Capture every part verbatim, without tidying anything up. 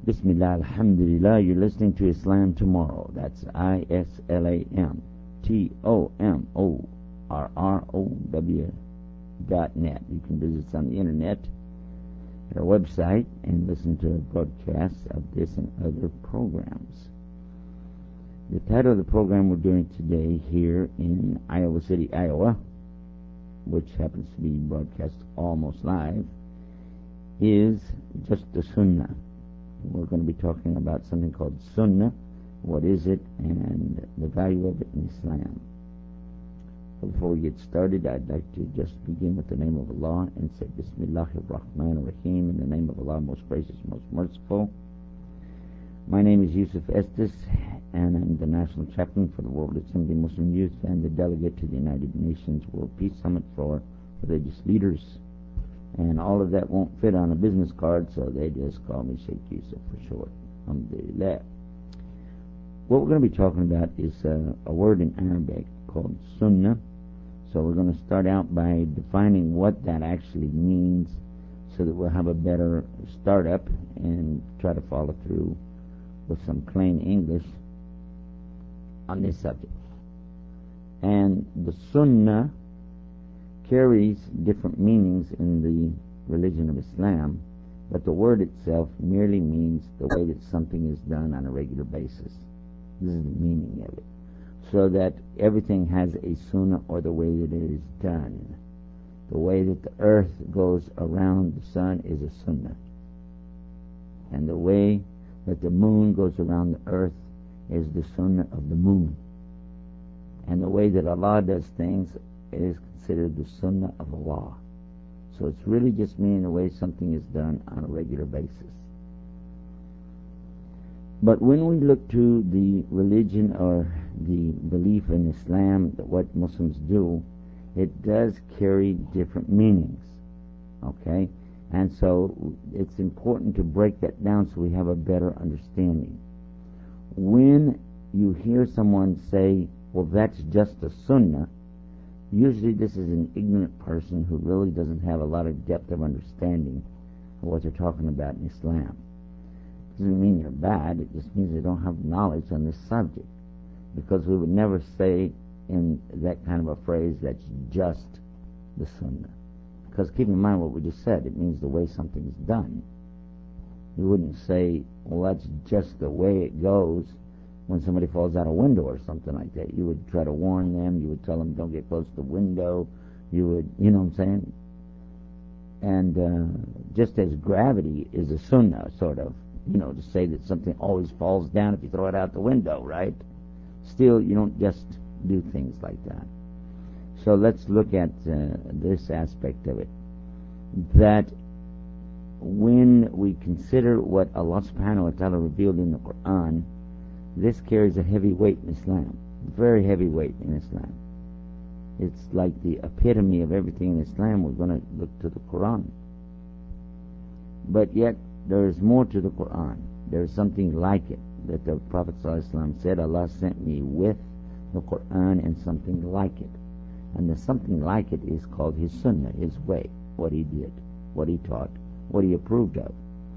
Bismillah, alhamdulillah, you're listening to Islam Tomorrow. That's I S L A M T O M O R R O W dot net. You can visit us on the internet at our website and listen to broadcasts of this and other programs. The title of the program we're doing today here in Iowa City, Iowa, which happens to be broadcast almost live, is Just the Sunnah. We're going to be talking about something called Sunnah, what is it, and the value of it in Islam. Before we get started, I'd like to just begin with the name of Allah and say Bismillahir Rahmanir Rahim, in the name of Allah, most gracious, most merciful. My name is Yusuf Estes, and I'm the National Chaplain for the World Assembly Muslim Youth and the Delegate to the United Nations World Peace Summit for Religious Leaders. And all of that won't fit on a business card, so they just call me Sheikh Yusuf for short. Alhamdulillah. What we're going to be talking about is uh, a word in Arabic called Sunnah. So we're going to start out by defining what that actually means so that we'll have a better startup and try to follow through with some plain English on this subject. And the Sunnah carries different meanings in the religion of Islam, but the word itself merely means the way that something is done on a regular basis. This is the meaning of it. So that everything has a sunnah, or the way that it is done. The way that the earth goes around the sun is a sunnah. And the way that the moon goes around the earth is the sunnah of the moon. And the way that Allah does things is considered the sunnah of Allah. So it's really just meaning the way something is done on a regular basis. But when we look to the religion or the belief in Islam, that what Muslims do, it does carry different meanings. Okay? And so it's important to break that down so we have a better understanding. When you hear someone say, well, that's just a sunnah, usually this is an ignorant person who really doesn't have a lot of depth of understanding of what they're talking about in Islam. It doesn't mean they're bad, it just means they don't have knowledge on this subject. Because we would never say in that kind of a phrase, that's just the sunnah. Because keep in mind what we just said, it means the way something is done. You wouldn't say, well, that's just the way it goes when somebody falls out a window or something like that. You would try to warn them, you would tell them don't get close to the window, you would, you know what I'm saying? And uh, just as gravity is a sunnah, sort of, you know, to say that something always falls down if you throw it out the window, right? Still, you don't just do things like that. So let's look at uh, this aspect of it. That when we consider what Allah subhanahu wa ta'ala revealed in the Quran, this carries a heavy weight in Islam, very heavy weight in Islam. It's like the epitome of everything in Islam. We're going to look to the Quran. But yet, there is more to the Quran. There is something like it that the Prophet ﷺ said, Allah sent me with the Quran and something like it. And the something like it is called His Sunnah, His way, what He did, what He taught, what He approved of.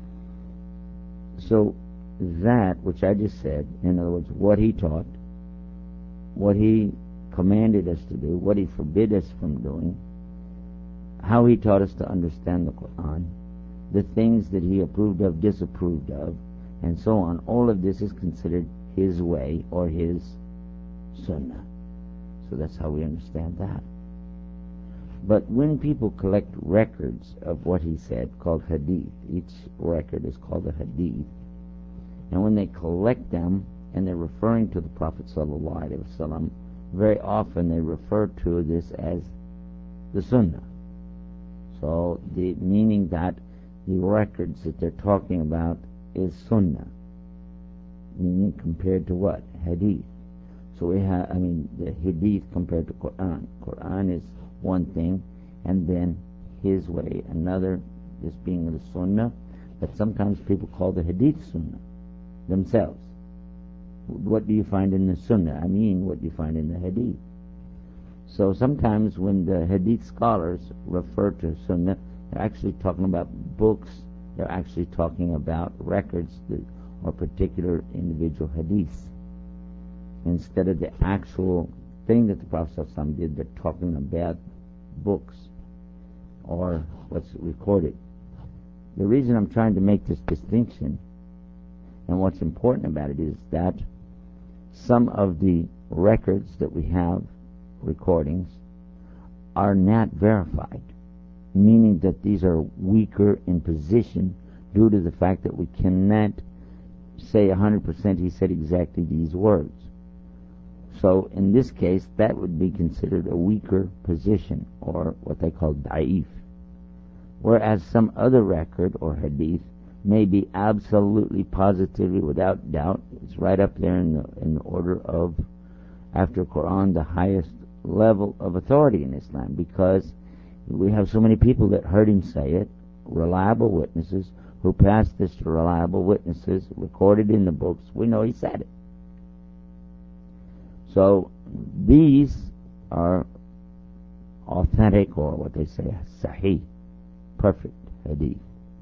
So, that which I just said, in other words, what He taught, what He commanded us to do, what He forbid us from doing, how He taught us to understand the Quran, the things that He approved of, disapproved of, and so on, all of this is considered His way or His sunnah. So that's how we understand that. But when people collect records of what He said, called hadith, each record is called a hadith, and when they collect them and they're referring to the Prophet ﷺ, very often they refer to this as the Sunnah. So the meaning that the records that they're talking about is Sunnah, meaning compared to what? Hadith. So we have, I mean, the Hadith compared to Quran. Quran is one thing, and then His way, another, this being the Sunnah, but sometimes people call the Hadith Sunnah themselves. What do you find in the Sunnah? I mean, what do you find in the Hadith? So sometimes when the Hadith scholars refer to Sunnah, they're actually talking about books They're actually talking about records that, or particular individual hadiths. Instead of the actual thing that the Prophet ﷺ did, they're talking about books or what's recorded. The reason I'm trying to make this distinction and what's important about it is that some of the records that we have, recordings, are not verified, meaning that these are weaker in position due to the fact that we cannot say one hundred percent he said exactly these words. So in this case, that would be considered a weaker position, or what they call da'if. Whereas some other record or hadith may be absolutely, positively, without doubt, it's right up there in the, in the order of, after Quran, the highest level of authority in Islam, because we have so many people that heard him say it, reliable witnesses, who passed this to reliable witnesses, recorded in the books. We know he said it. So these are authentic, or what they say, sahih, perfect hadith.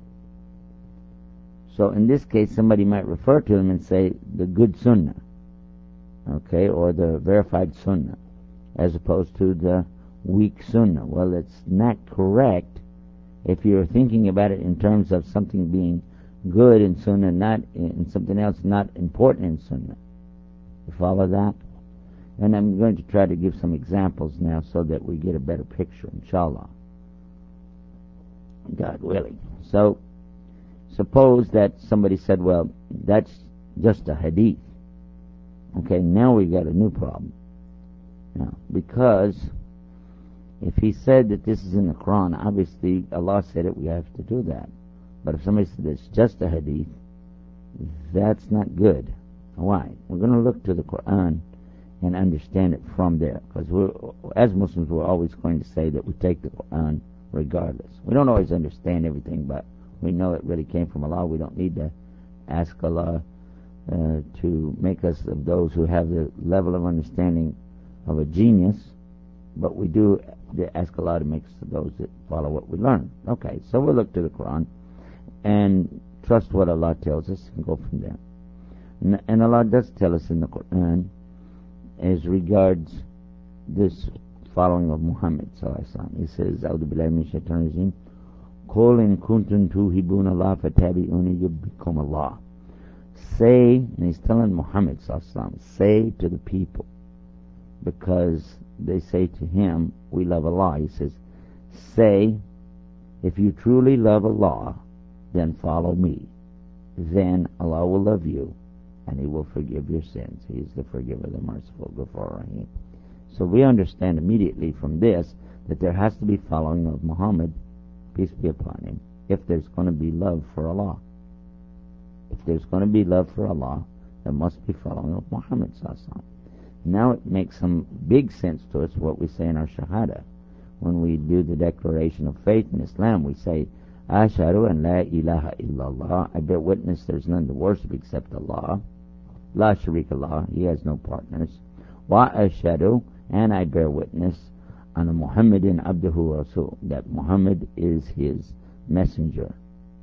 So in this case, somebody might refer to them and say the good sunnah, okay, or the verified sunnah, as opposed to the weak sunnah. Well, it's not correct if you're thinking about it in terms of something being good in sunnah, not in something else not important in sunnah. You follow that? And I'm going to try to give some examples now so that we get a better picture, inshallah. God willing. So, suppose that somebody said, well, that's just a hadith. Okay, now we got a new problem. Now, because if he said that this is in the Quran, obviously Allah said it, we have to do that. But if somebody said it's just a hadith, that's not good. Why? We're going to look to the Quran and understand it from there. Because we're, as Muslims, we're always going to say that we take the Quran regardless. We don't always understand everything, but we know it really came from Allah. We don't need to ask Allah uh, to make us of those who have the level of understanding of a genius, but we do ask Allah to make us of those that follow what we learn. Okay, so we'll look to the Quran and trust what Allah tells us and go from there. And, and Allah does tell us in the Quran as regards this following of Muhammad sallallahu alaihi wasallam. He says, "A'udhu billahi minash shaitanir rajim. Qul in kuntum tuhibbuna Allah fattabi'uni yuhibbukum Allah." Say, and he's telling Muhammad sallallahu alaihi wasallam, say to the people, because they say to him, we love Allah. He says, say, if you truly love Allah, then follow me. Then Allah will love you, and He will forgive your sins. He is the forgiver, the merciful, Ghafur Rahim. So we understand immediately from this that there has to be following of Muhammad, peace be upon him, if there's going to be love for Allah. If there's going to be love for Allah, there must be following of Muhammad sallallahu alaihi wasallam. Now it makes some big sense to us what we say in our Shahada. When we do the declaration of faith in Islam, we say, Ashhadu an la ilaha illallah. I bear witness there's none to worship except Allah. La sharika Allah. He has no partners. Wa ashhadu, and I bear witness, anna Muhammadin abduhu rasul, that Muhammad is his messenger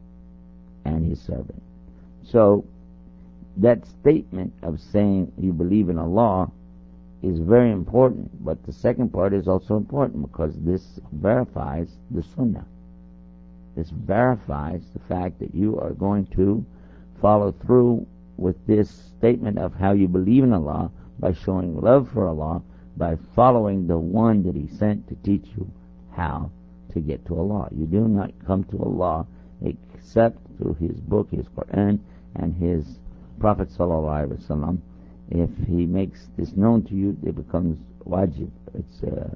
and his servant. So that statement of saying you believe in Allah is very important, but the second part is also important because this verifies the Sunnah. This verifies the fact that you are going to follow through with this statement of how you believe in Allah by showing love for Allah, by following the one that He sent to teach you how to get to Allah. You do not come to Allah except through His book, His Quran, and His Prophet sallallahu alaihi wasallam. If He makes this known to you, it becomes wajib. It's uh,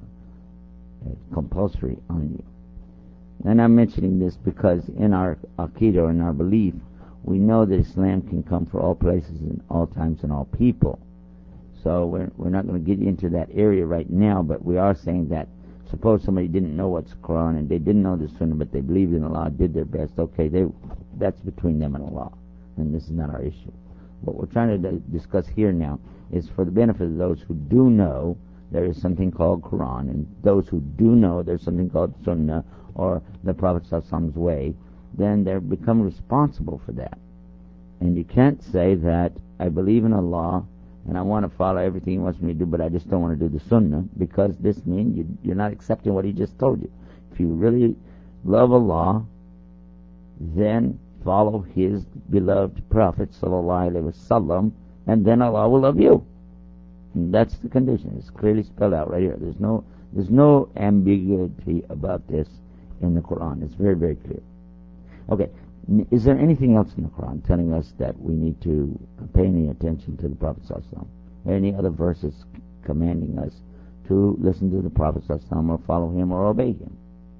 compulsory on you. And I'm mentioning this because in our Aqidah, in our belief, we know that Islam can come for all places and all times and all people. So we're, we're not going to get into that area right now, but we are saying that suppose somebody didn't know what's Quran and they didn't know the Sunnah, but they believed in Allah, did their best. Okay, they, that's between them and Allah, and this is not our issue. What we're trying to discuss here now is for the benefit of those who do know there is something called Quran, and those who do know there's something called Sunnah, or the Prophet ﷺ's way, then they become responsible for that. And you can't say that I believe in Allah and I want to follow everything He wants me to do, but I just don't want to do the Sunnah, because this means you, you're not accepting what He just told you. If you really love Allah, then follow His beloved Prophet sallallahu alaihi wasallam, and then Allah will love you. And that's the condition. It's clearly spelled out right here. There's no there's no ambiguity about this in the Quran. It's very, very clear. Okay, is there anything else in the Quran telling us that we need to pay any attention to the Prophet sallallahu alaihi wasallam? Any other verses commanding us to listen to the Prophet sallallahu alaihi wasallam or follow him or obey him?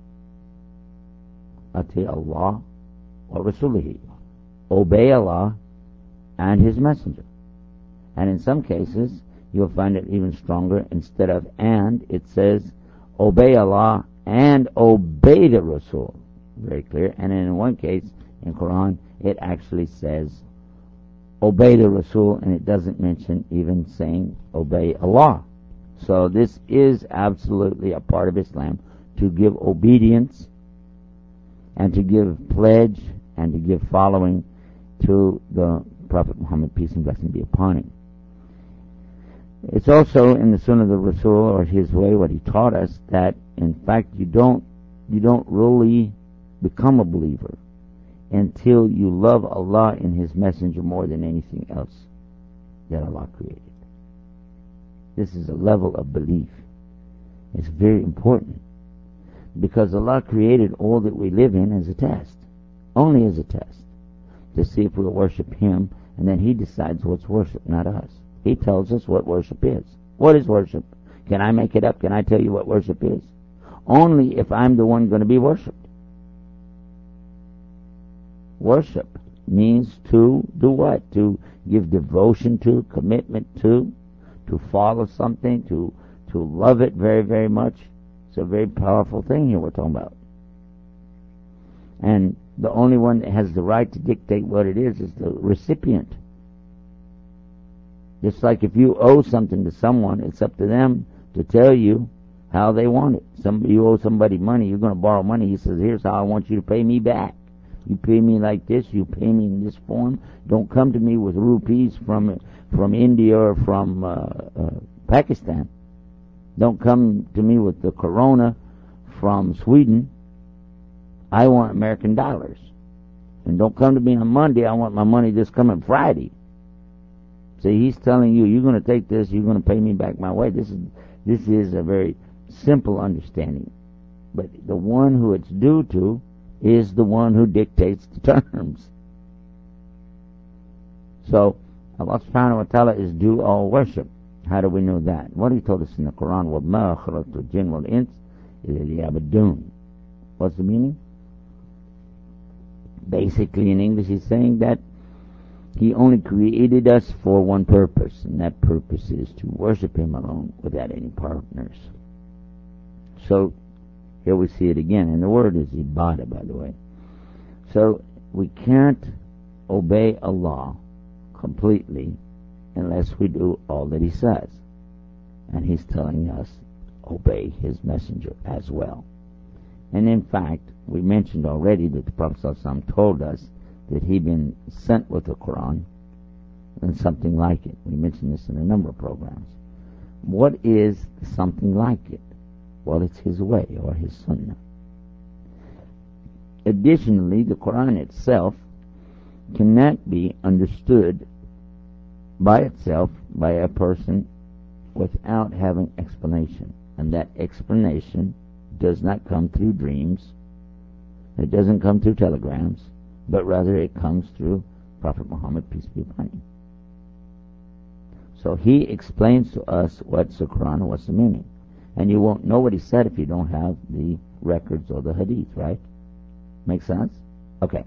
Ati Allah wa Rasulihi. Obey Allah and His Messenger. And in some cases, you'll find it even stronger. Instead of and, it says, obey Allah and obey the Rasul. Very clear. And in one case, in Quran, it actually says, obey the Rasul, and it doesn't mention even saying, obey Allah. So this is absolutely a part of Islam, to give obedience and to give pledge and to give following to the Prophet Muhammad, peace and blessing be upon him. It's also in the Sunnah of the Rasul, or his way, what he taught us, that in fact you don't you don't really become a believer until you love Allah and His Messenger more than anything else that Allah created. This is a level of belief. It's very important, because Allah created all that we live in as a test, only as a test, to see if we'll worship Him, and then He decides what's worship, not us. He tells us what worship is. What is worship? Can I make it up? Can I tell you what worship is? Only if I'm the one going to be worshipped. Worship means to do what? To give devotion to, commitment to, to follow something, to, to love it very, very much. It's a very powerful thing here we're talking about. And the only one that has the right to dictate what it is is the recipient. Just like if you owe something to someone, it's up to them to tell you how they want it. Some, you owe somebody money, you're going to borrow money. He says, here's how I want you to pay me back. You pay me like this, you pay me in this form. Don't come to me with rupees from from India or from uh, uh, Pakistan. Don't come to me with the corona from Sweden. I want American dollars. And don't come to me on Monday, I want my money this coming Friday. See, he's telling you, you're going to take this, you're going to pay me back my way. This is this is a very simple understanding. But the one who it's due to is the one who dictates the terms. So, Allah subhanahu wa ta'ala is due all worship. How do we know that? What He told us in the Quran, وَمَا خَلَقْتُ الْجِنَّ وَالْإِنسَ إِلَّا لِيَعْبُدُونِ. What's the meaning? Basically, in English, He's saying that He only created us for one purpose, and that purpose is to worship Him alone without any partners. So, here we see it again, and the word is ibadah, by the way. So, we can't obey Allah completely unless we do all that He says. And He's telling us, obey His messenger as well. And in fact, we mentioned already that the Prophet ﷺ told us that he'd been sent with the Quran and something like it. We mentioned this in a number of programs. What is something like it? Well, it's his way, or his sunnah. Additionally, the Quran itself cannot be understood by itself by a person without having explanation. And that explanation does not come through dreams. It doesn't come through telegrams, but rather it comes through Prophet Muhammad, peace be upon him. So he explains to us what's the Quran and what's the meaning. And you won't know what he said if you don't have the records or the hadith, right? Make sense? Okay.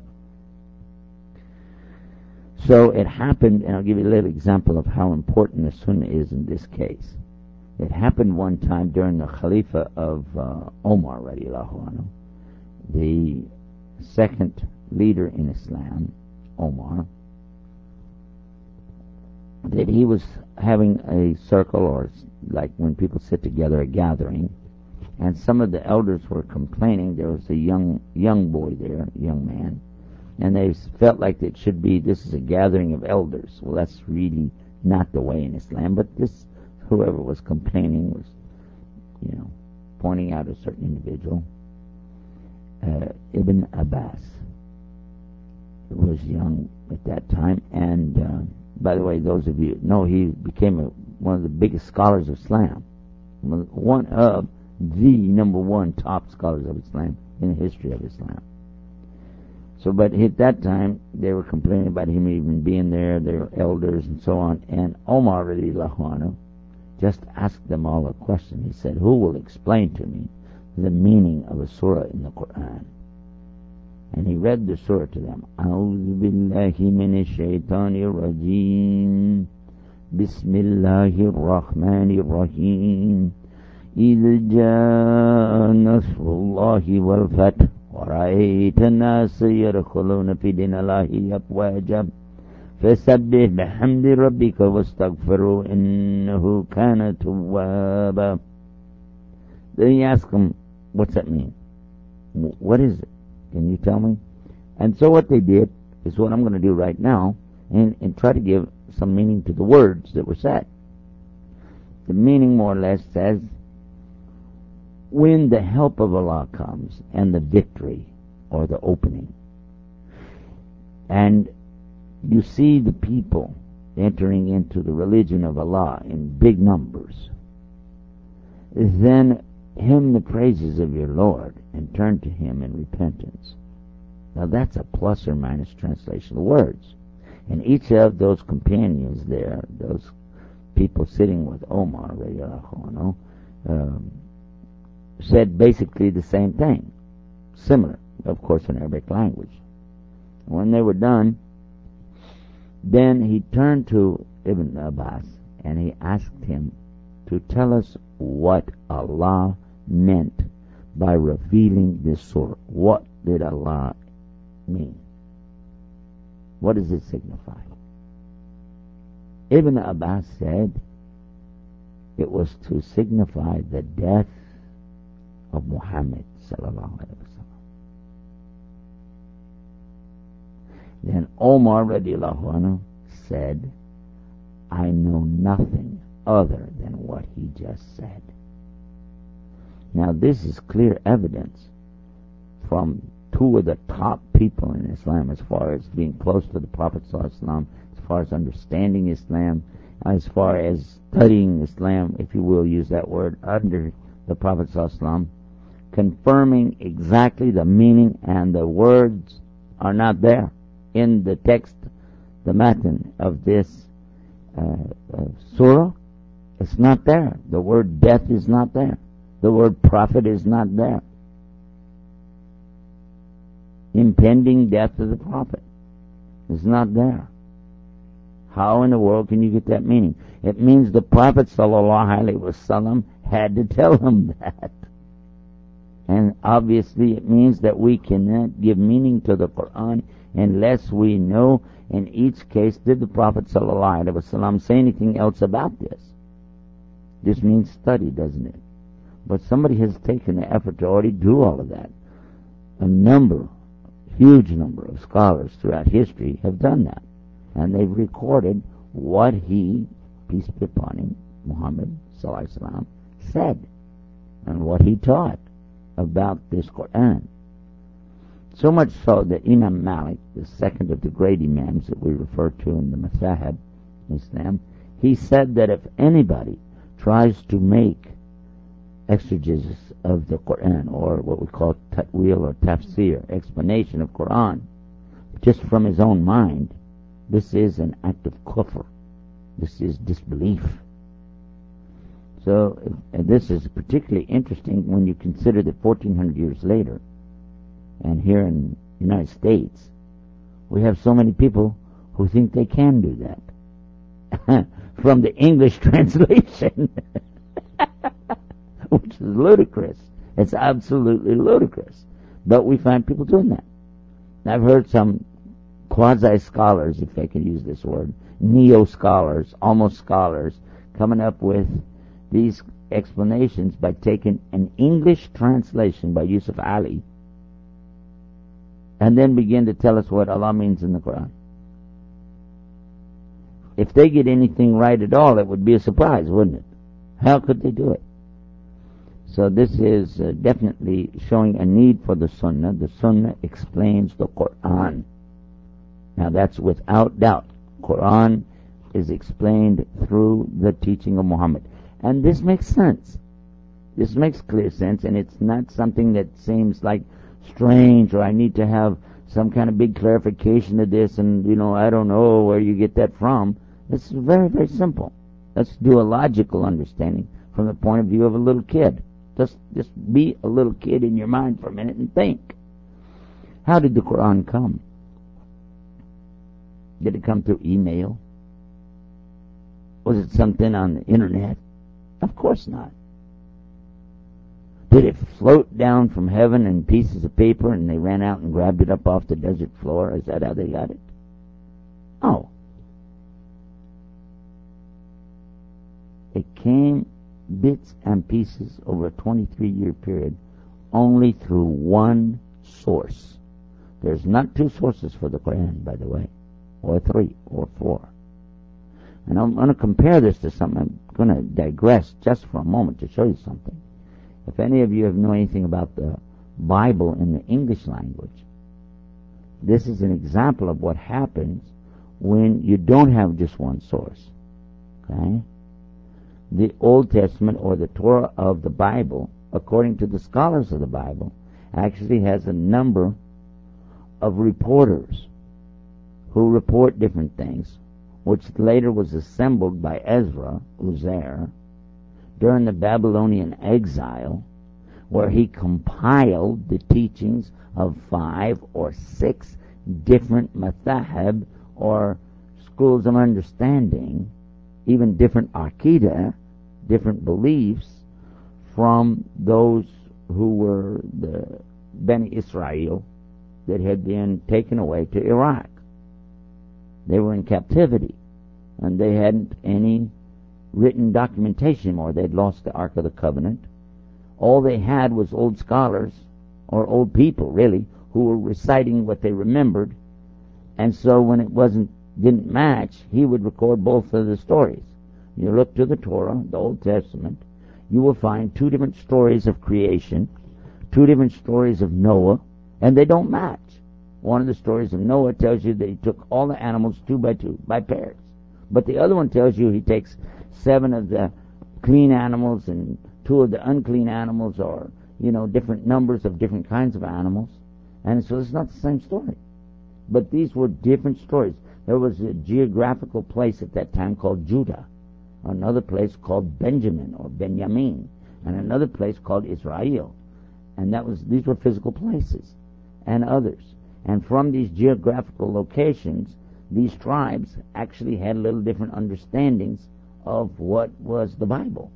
So it happened, and I'll give you a little example of how important the Sunnah is in this case. It happened one time during the Khalifa of uh, Omar, radiallahu anhu, the second leader in Islam, Omar, that he was having a circle, or like when people sit together, a gathering, and some of the elders were complaining. There was a young young boy there, a young man, and they felt like it should be, this is a gathering of elders. Well, that's really not the way in Islam, but this, whoever was complaining was, you know, pointing out a certain individual. Uh, Ibn Abbas was young at that time, and uh, by the way, those of you know, he became a, one of the biggest scholars of Islam, one of the number one top scholars of Islam in the history of Islam. So, but at that time, they were complaining about him even being there, their elders and so on, and Omar radiallahu anhu just asked them all a question. He said, who will explain to me the meaning of a surah in the Quran? And he read the surah to them. A'udhu billahi minash shaitanir rajim. Bismillahir rahmanir rahim. إِذْ جَاءَ نَصْرُ اللَّهِ وَالْفَتْحُ وَرَأَيْتَ النَّاسَ يَدْخُلُونَ فِي دِينِ اللَّهِ أَفْوَاجًا فَسَبِّحْ بِحَمْدِ رَبِّكَ وَاسْتَغْفِرْهُ إِنَّهُ كَانَ تَوَّابًا. Then he asked him, what's that mean? What is it? Can you tell me? And so what they did is what I'm going to do right now, and, and try to give some meaning to the words that were said. The meaning more or less says, when the help of Allah comes and the victory or the opening, and you see the people entering into the religion of Allah in big numbers, then hymn the praises of your Lord and turn to Him in repentance. Now that's a plus or minus translation of words. And each of those companions there, those people sitting with Omar radiallahu anhu, um, said basically the same thing, similar, of course, in Arabic language. When they were done, then he turned to Ibn Abbas and he asked him to tell us what Allah meant by revealing this surah. What did Allah mean? What does it signify? Ibn Abbas said it was to signify the death of Muhammad sallallahu alaihi wasallam. Then Omar radiallahu anhu said, I know nothing other than what he just said. Now this is clear evidence from two of the top people in Islam as far as being close to the Prophet sallallahu alaihi wasallam, as far as understanding Islam, as far as studying Islam, if you will use that word, under the Prophet sallallahu alaihi wasallam, confirming exactly the meaning, and the words are not there in the text, the matan of this uh, uh, surah. It's not there. The word death is not there. The word prophet is not there. Impending death of the prophet is not there. How in the world can you get that meaning? It means the Prophet sallallahu alaihi wasallam had to tell him that. And obviously it means that we cannot give meaning to the Quran unless we know in each case, did the Prophet sallallahu alaihi wasallam say anything else about this? This means study, doesn't it? But somebody has taken the effort to already do all of that. A number, huge number of scholars throughout history have done that. And they've recorded what he, peace be upon him, Muhammad sallallahu alaihi wasallam, said and what he taught about this Quran. So much so that Imam Malik, the second of the great Imams that we refer to in the Mazahib Islam, he said that if anybody tries to make exegesis of the Quran, or what we call ta'wil or tafsir, explanation of Quran, just from his own mind, this is an act of kufr. This is disbelief. So, and this is particularly interesting when you consider that fourteen hundred years later, and here in the United States, we have so many people who think they can do that. From the English translation. Which is ludicrous. It's absolutely ludicrous. But we find people doing that. I've heard some quasi-scholars, if I can use this word, neo-scholars, almost scholars, coming up with these explanations by taking an English translation by Yusuf Ali and then begin to tell us what Allah means in the Quran. If they get anything right at all, it would be a surprise, wouldn't it? How could they do it? So this is uh, definitely showing a need for the Sunnah. The Sunnah explains the Quran. Now that's without doubt. Quran is explained through the teaching of Muhammad. And this makes sense. This makes clear sense, and it's not something that seems like strange or I need to have some kind of big clarification of this and, you know, I don't know where you get that from. It's very, very simple. Let's do a logical understanding from the point of view of a little kid. Just, just be a little kid in your mind for a minute and think. How did the Quran come? Did it come through email? Was it something on the internet? Of course not. Did it float down from heaven in pieces of paper and they ran out and grabbed it up off the desert floor? Is that how they got it? Oh. It came bits and pieces over a twenty-three year period only through one source. There's not two sources for the Quran, by the way, or three, or four. And I'm going to compare this to something. I'm going to digress just for a moment to show you something. If any of you have know anything about the Bible in the English language, this is an example of what happens when you don't have just one source. Okay? The Old Testament, or the Torah of the Bible, according to the scholars of the Bible, actually has a number of reporters who report different things, which later was assembled by Ezra, Uzair, during the Babylonian exile, where he compiled the teachings of five or six different mathahib, or schools of understanding, even different aqidah, different beliefs, from those who were the Beni Israel that had been taken away to Iraq. They were in captivity, and they hadn't any written documentation anymore. They'd lost the Ark of the Covenant. All they had was old scholars, or old people really, who were reciting what they remembered, and so when it wasn't didn't match, he would record both of the stories. You look to the Torah, the Old Testament, you will find two different stories of creation, two different stories of Noah, and they don't match. One of the stories of Noah tells you that he took all the animals two by two, by pairs. But the other one tells you he takes seven of the clean animals and two of the unclean animals, or, you know, different numbers of different kinds of animals. And so it's not the same story. But these were different stories. There was a geographical place at that time called Judah, another place called Benjamin or Benjamin, and another place called Israel. And that was these were physical places, and others. And from these geographical locations, these tribes actually had little different understandings of what was the Bible.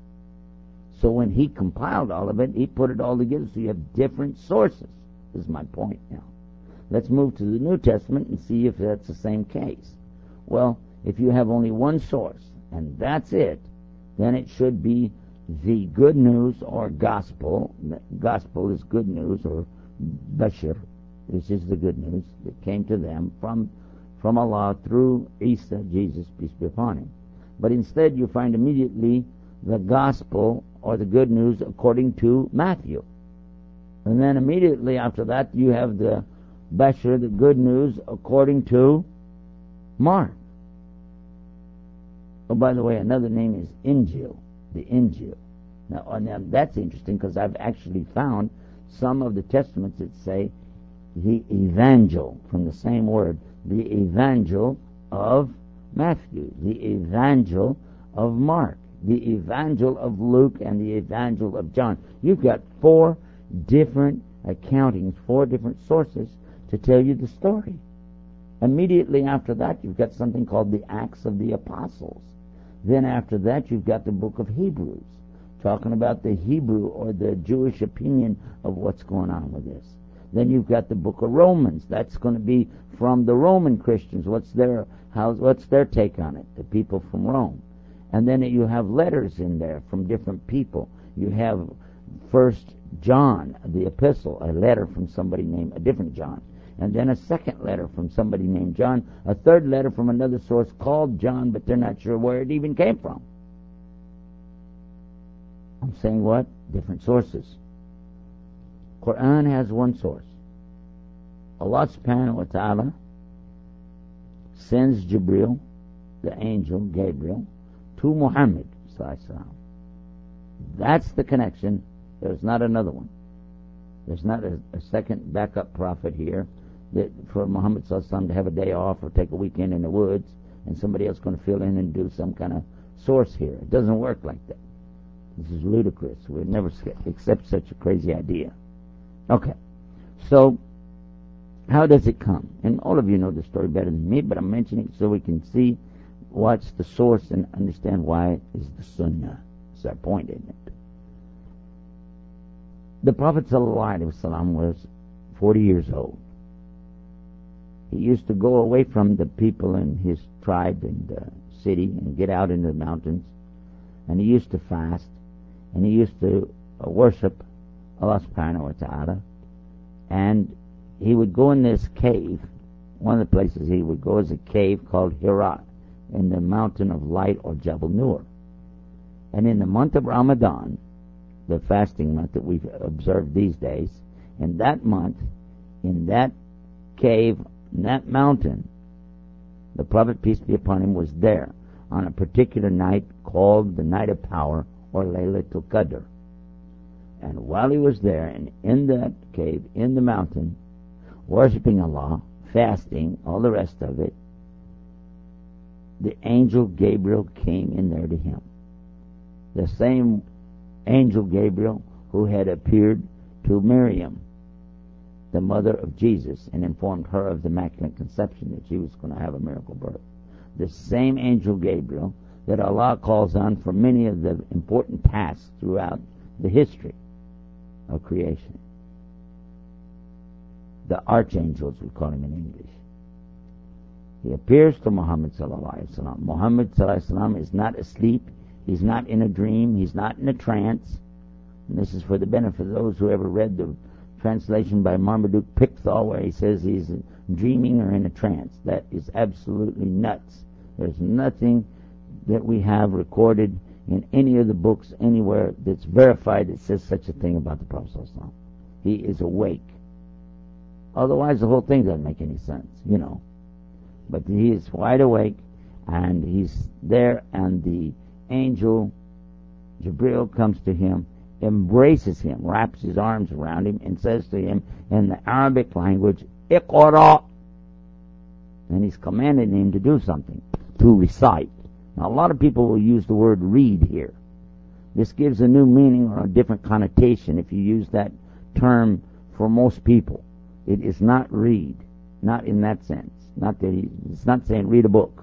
So when he compiled all of it, he put it all together so you have different sources. This is my point now. Let's move to the New Testament and see if that's the same case. Well, if you have only one source, and that's it, then it should be the good news or gospel. Gospel is good news, or Bashir. This is the good news that came to them from, from Allah through Isa, Jesus, peace be upon him. But instead you find immediately the gospel or the good news according to Matthew. And then immediately after that you have the Bashir, the good news, according to Mark. Oh, by the way, another name is Injil, the Injil. Now, now that's interesting, because I've actually found some of the testaments that say the Evangel, from the same word, the Evangel of Matthew, the Evangel of Mark, the Evangel of Luke, and the Evangel of John. You've got four different accountings, four different sources to tell you the story. Immediately after that, you've got something called the Acts of the Apostles. Then after that, you've got the book of Hebrews, talking about the Hebrew or the Jewish opinion of what's going on with this. Then you've got the book of Romans. That's going to be from the Roman Christians. What's their how, what's their take on it? The people from Rome. And then you have letters in there from different people. You have First John, the epistle, a letter from somebody named a different John. And then a second letter from somebody named John. A third letter from another source called John, but they're not sure where it even came from. I'm saying what? Different sources. Quran has one source. Allah subhanahu wa ta'ala sends Jibril, the angel Gabriel, to Muhammad sallallahu alaihi wasallam. That's the connection. There's not another one. There's not a, a second backup prophet here that for Muhammad sallallahu alaihi wasallam to have a day off or take a weekend in the woods and somebody else going to fill in and do some kind of source here. It doesn't work like that. This is ludicrous. We'd never accept such a crazy idea. Okay. So, how does it come? And all of you know the story better than me, but I'm mentioning it so we can see what's the source and understand why it is the Sunnah. That's our point, isn't it? The Prophet ﷺ was forty years old. He used to go away from the people in his tribe and uh, city and get out into the mountains. And he used to fast. And he used to uh, worship Allah subhanahu wa ta'ala. And he would go in this cave. One of the places he would go is a cave called Hira in the mountain of light or Jabal Nur. And in the month of Ramadan, the fasting month that we've observed these days, in that month, in that cave, in that mountain, the Prophet, peace be upon him, was there on a particular night called the Night of Power or Laylatul Qadr. And while he was there, and in that cave, in the mountain, worshiping Allah, fasting, all the rest of it, the angel Gabriel came in there to him. The same angel Gabriel who had appeared to Miriam, the mother of Jesus, and informed her of the Immaculate Conception, that she was going to have a miracle birth. The same angel Gabriel that Allah calls on for many of the important tasks throughout the history of creation. The archangels, we call him in English. He appears to Muhammad sallallahu alaihi wasallam. Muhammad sallallahu alaihi wasallam is not asleep. He's not in a dream. He's not in a trance. And this is for the benefit of those who ever read the translation by Marmaduke Pickthall where he says he's dreaming or in a trance. That is absolutely nuts. There's nothing that we have recorded in any of the books anywhere that's verified that says such a thing about the Prophet sallallahu alaihi wasallam. He is awake. Otherwise the whole thing doesn't make any sense, you know. But he is wide awake, and he's there, and the angel Jibril comes to him, embraces him, wraps his arms around him, and says to him in the Arabic language, Iqra. And he's commanding him to do something, to recite. Now, a lot of people will use the word read here. This gives a new meaning or a different connotation if you use that term for most people. It is not read, not in that sense. Not that he, it's not saying read a book.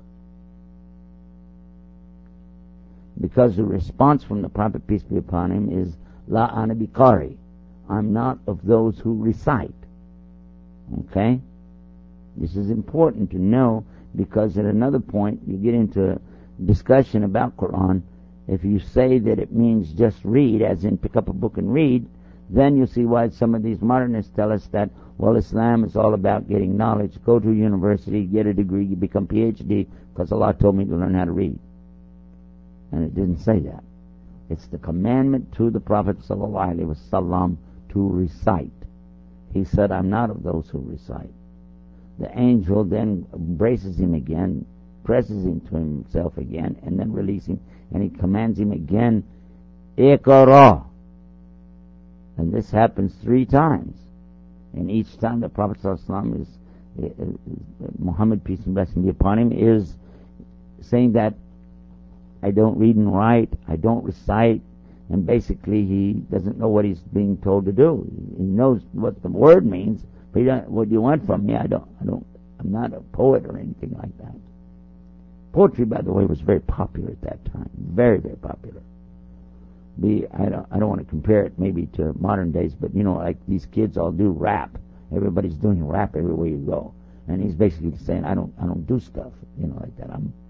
Because the response from the Prophet, peace be upon him, is La ana biqari. I'm not of those who recite. Okay? This is important to know, because at another point you get into discussion about Quran. If you say that it means just read, as in pick up a book and read, then you see why some of these modernists tell us that, well, Islam is all about getting knowledge. Go to a university, get a degree, you become P H D, because Allah told me to learn how to read. And it didn't say that. It's the commandment to the Prophet sallallahu alaihi wasallam to recite. He said, I'm not of those who recite. The angel then embraces him again, presses him to himself again, and then releases him, and he commands him again, Iqra. And this happens three times. And each time the Prophet ﷺ is, uh, Muhammad, peace and blessing be upon him, is saying that I don't read and write, I don't recite, and basically he doesn't know what he's being told to do. He knows what the word means, but he don't, what do you want from me? I don't, I don't, I'm not a poet or anything like that. Poetry, by the way, was very popular at that time. Very, very popular. The, I don't, I don't want to compare it maybe to modern days, but you know, like these kids all do rap. Everybody's doing rap everywhere you go, and he's basically saying, I don't, I don't do stuff, you know, like that. I'm,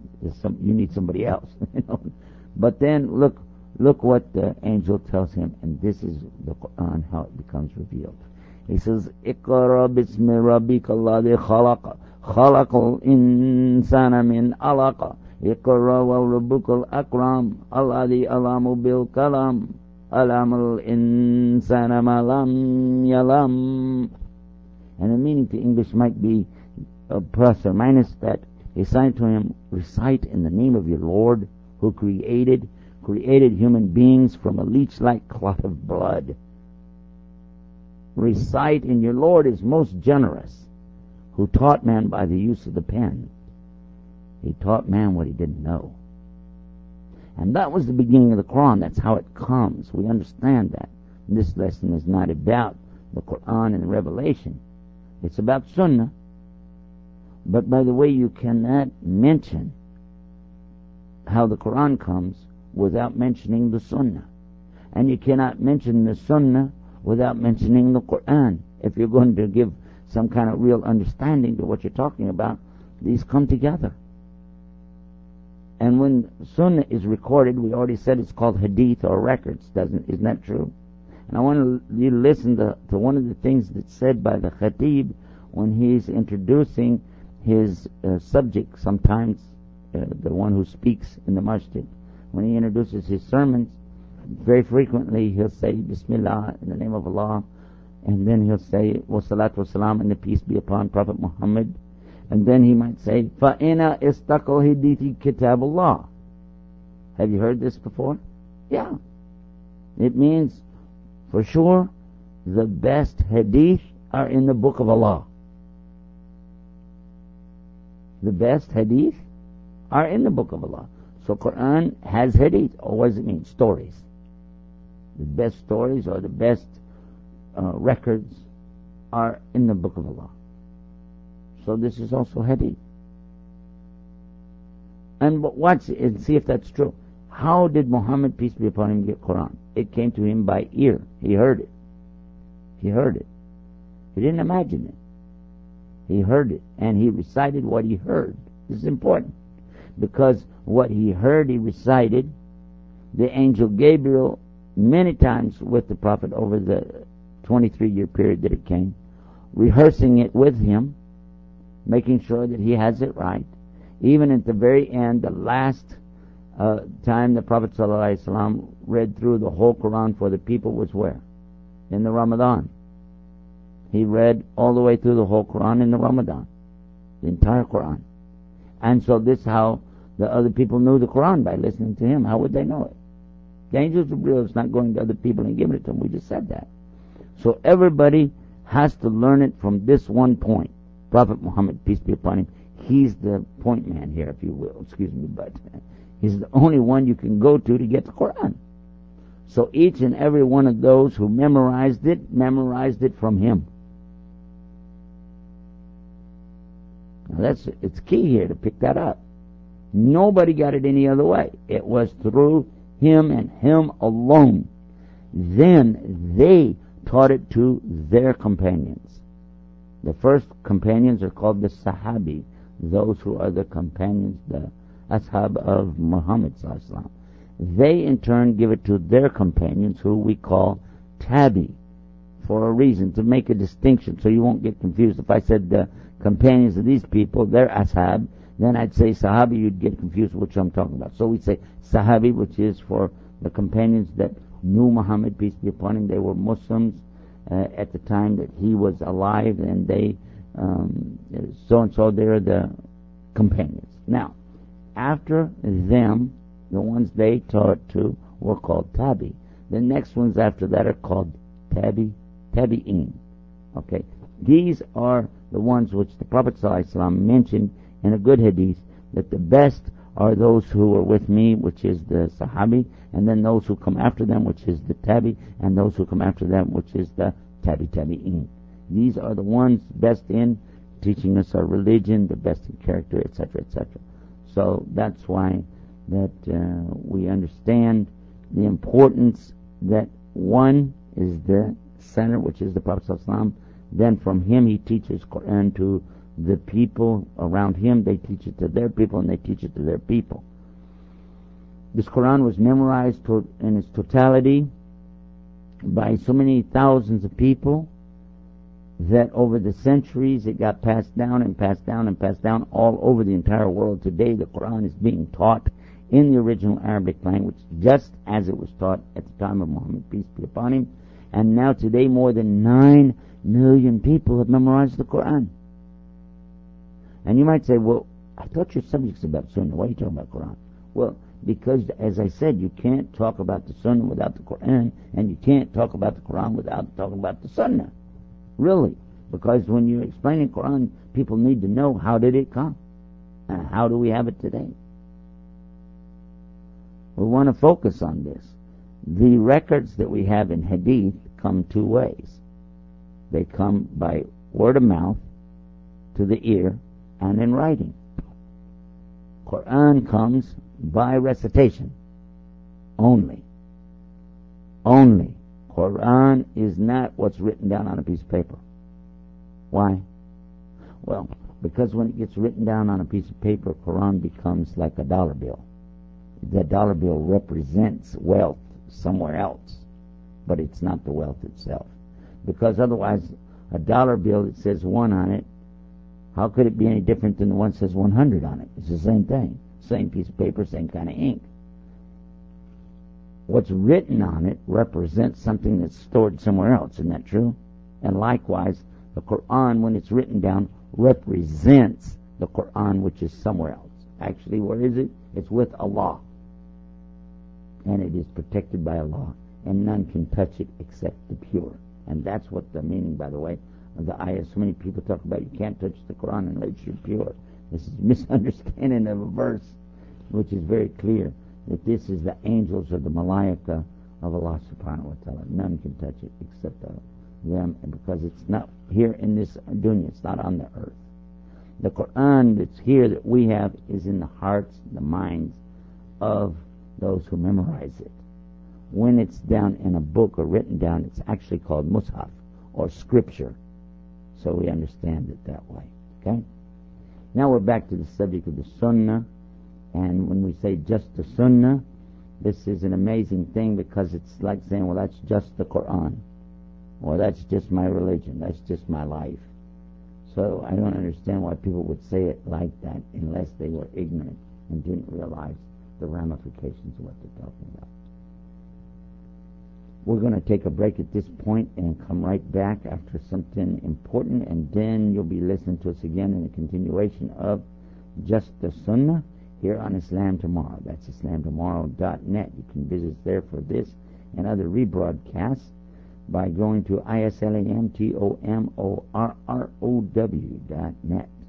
some, you need somebody else. You know? But then look, look what the angel tells him, and this is the Quran, how it becomes revealed. He says, "Iqra bismi rabbika alladhi khalaqa, khalaqal insana min alaqa, Iqra wa rabbukal akram, alladhi alamu bil kalam, alamal insana ma lam yalam." And the meaning to English might be uh, plus or minus that. He signed to him, recite in the name of your Lord, who created, created human beings from a leech-like clot of blood. Recite, and your Lord is most generous, who taught man by the use of the pen. He taught man what he didn't know. And that was the beginning of the Quran. That's how it comes. We understand that. And this lesson is not about the Quran and Revelation. It's about Sunnah. But by the way, you cannot mention how the Quran comes without mentioning the Sunnah. And you cannot mention the Sunnah without mentioning the Quran. If you're going to give some kind of real understanding to what you're talking about, these come together. And when Sunnah is recorded, we already said it's called Hadith or records, doesn't? Isn't that true? And I want you to listen to, to one of the things that's said by the Khatib when he's introducing his uh, subject sometimes, uh, the one who speaks in the masjid. When he introduces his sermons, very frequently he'll say, Bismillah, in the name of Allah, and then he'll say, Wa salatu wa salam, and the peace be upon Prophet Muhammad, and then he might say, Fa'ina istaqo hadithi kitabullah. Have you heard this before? Yeah. It means, for sure, the best hadith are in the book of Allah. The best hadith are in the book of Allah. So Quran has hadith. Or what does it mean? Stories. The best stories or the best uh, records are in the book of Allah. So this is also hadith. And but watch and see if that's true. How did Muhammad, peace be upon him, get Quran? It came to him by ear. He heard it. He heard it. He didn't imagine it. He heard it, and he recited what he heard. This is important, because what he heard, he recited. The angel Gabriel, many times with the Prophet over the twenty-three year period that it came, rehearsing it with him, making sure that he has it right. Even at the very end, the last uh, time the Prophet ﷺ read through the whole Quran for the people was where? In the Ramadan. He read all the way through the whole Quran in the Ramadan, the entire Quran. And so this is how the other people knew the Quran, by listening to him. How would they know it? The angel Jibreel is not going to other people and giving it to them. We just said that. So everybody has to learn it from this one point. Prophet Muhammad, peace be upon him, he's the point man here, if you will. Excuse me, but he's the only one you can go to to get the Quran. So each and every one of those who memorized it, memorized it from him. Now that's, it's key here to pick that up. Nobody got it any other way. It was through him and him alone. Then they taught it to their companions. The first companions are called the Sahabi, those who are the companions, the Ashab of Muhammad sallallahu alaihi wasallam. They in turn give it to their companions, who we call Tabi, for a reason, to make a distinction so you won't get confused. If I said the companions of these people, they're Ashab, then I'd say Sahabi, you'd get confused which I'm talking about. So we say Sahabi, which is for the companions that knew Muhammad, peace be upon him. They were Muslims uh, at the time that he was alive, and they, um, so and so, they're the companions. Now, after them, the ones they taught to were called Tabi. The next ones after that are called Tabi, Tabi'in. Okay, these are the ones which the Prophet ﷺ mentioned in a good hadith, that the best are those who are with me, which is the Sahabi, and then those who come after them, which is the Tabi, and those who come after them, which is the Tabi Tabi'in. These are the ones best in teaching us our religion, the best in character, et cetera, et cetera. So that's why that uh, we understand the importance that one is the center, which is the Prophet ﷺ. Then from him he teaches Quran to the people around him, they teach it to their people, and they teach it to their people. This Quran was memorized to, in its totality by so many thousands of people that over the centuries it got passed down and passed down and passed down all over the entire world. Today the Quran is being taught in the original Arabic language just as it was taught at the time of Muhammad, peace be upon him. And now today more than nine million people have memorized the Quran. And you might say, well, I thought your subject's about Sunnah. Why are you talking about Quran? Well, because, as I said, you can't talk about the Sunnah without the Quran, and you can't talk about the Quran without talking about the Sunnah. Really. Because when you're explaining Quran, people need to know, how did it come? And how do we have it today? We want to focus on this. The records that we have in Hadith come two ways. They come by word of mouth, to the ear, and in writing. Quran comes by recitation only. Only. Quran is not what's written down on a piece of paper. Why? Well, because when it gets written down on a piece of paper, Quran becomes like a dollar bill. The dollar bill represents wealth somewhere else, but it's not the wealth itself. Because otherwise, a dollar bill that says one on it, how could it be any different than the one that says one hundred on it? It's the same thing. Same piece of paper, same kind of ink. What's written on it represents something that's stored somewhere else. Isn't that true? And likewise, the Quran, when it's written down, represents the Quran which is somewhere else. Actually, where is it? It's with Allah. And it is protected by Allah. And none can touch it except the pure. And that's what the meaning, by the way, of the ayah. So many people talk about you can't touch the Quran unless you're pure. This is a misunderstanding of a verse, which is very clear, that this is the angels or the malaika of Allah subhanahu wa ta'ala. None can touch it except uh, them, because it's not here in this dunya, it's not on the earth. The Quran that's here that we have is in the hearts, the minds of those who memorize it. When it's down in a book or written down, it's actually called mushaf or scripture. So we understand it that way. Okay? Now we're back to the subject of the Sunnah. And when we say just the Sunnah, this is an amazing thing, because it's like saying, well, that's just the Quran. Or that's just my religion. That's just my life. So I don't understand why people would say it like that unless they were ignorant and didn't realize the ramifications of what they're talking about. We're going to take a break at this point and come right back after something important, and then you'll be listening to us again in a continuation of Just the Sunnah here on Islam Tomorrow. That's islam tomorrow dot net. You can visit us there for this and other rebroadcasts by going to islam tomorrow dot net.